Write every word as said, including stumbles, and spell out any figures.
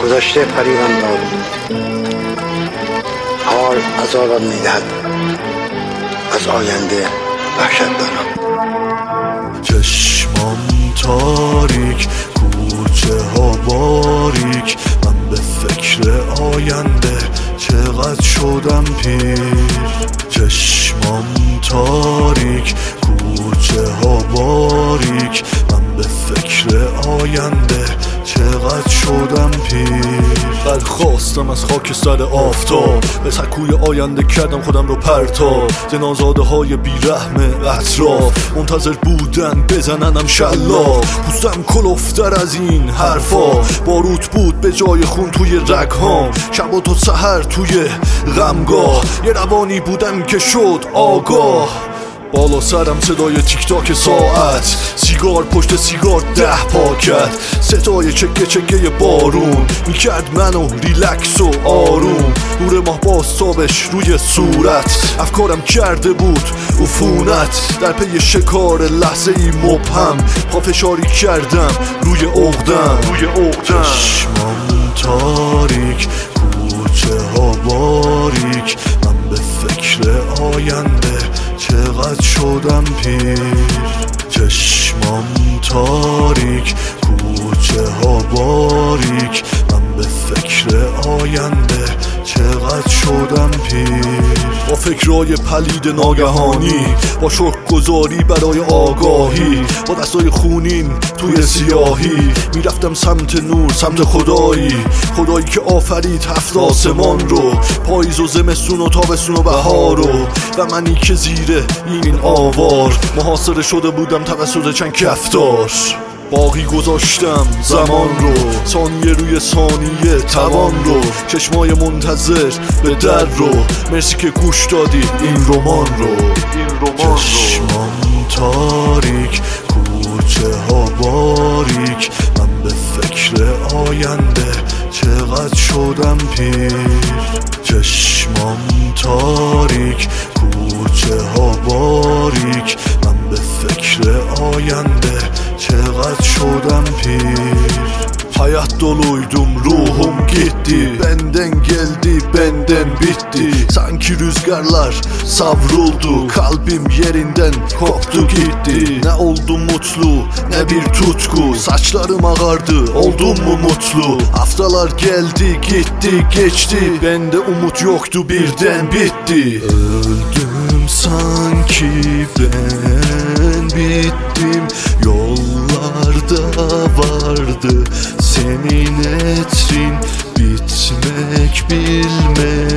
گذشته فریبم داد، حال عذابم میدهد، از آینده وحشت دارم. چشمام تاریک، کوچه ها باریک، من به فکر آینده چقدر شدم پیر. چشمام تاریک، کوچه ها باریک، من به فکر آینده چقدر شدم پیر. برخواستم از خاک سر آفتاب، به سکوی آینده کردم خودم رو پرتاب. جنازاده های بیرحم اطراف منتظر بودن بزننم شلاق. پوستم کلفتر از این حرفا، باروت بود به جای خون توی رگهام. شب و تا سحر توی غمگاه، یه روانی بودم که شد آگاه. بالا سرم صدای تیک تاک ساعت، سیگار پشت سیگار ده پاکت. صدای چکه چکه بارون میکرد منو ریلکس و آروم. نور ماه باستابش روی صورت، افکارم کرده بود عفونت. در پی شکار لحظه ای مبهم، پافشاری کردم روی عقدم. روی عقدم چشمام تاریک، کوچه ها باریک، من به فکر آینده چقدر شدم پیر. چشمام تاریک، کوچه ها باریک، من به فکر آینده چقدر شدم پیر. با فکرای پلید ناگهانی، با شکر گذاری برای آگاهی، با دستای خونین توی سیاهی میرفتم سمت نور، سمت خدایی. خدایی که آفرید هفت آسمان رو، پاییز و زمستون و تابستون و بهار رو. و منی که زیر این آوار محاصره شده بودم توسط چند کفتار. باقی گذاشتم زمان رو، ثانیه روی ثانیه توان رو. چشمای منتظر به در رو، مرسی که گوش دادی این رمان رو. چشمام تاریک، کوچه ها باریک، من به فکر آینده چقدر شدم پیر. چشمام تاریک، کوچه ها باریک، من به فکر آینده çığat şodan pir. Hayat doluydum, ruhum gitti. Benden geldi, benden bitti. Sanki rüzgarlar savruldu, kalbim yerinden koptu gitti. Ne oldum mutlu, ne bir tutku. Saçlarım ağardı, oldum mu mutlu? Haftalar geldi, gitti, geçti. Bende umut yoktu, birden bitti. Öldüm sanki ben bittim. Yollarda vardı senin etrin, bitmek bilmez.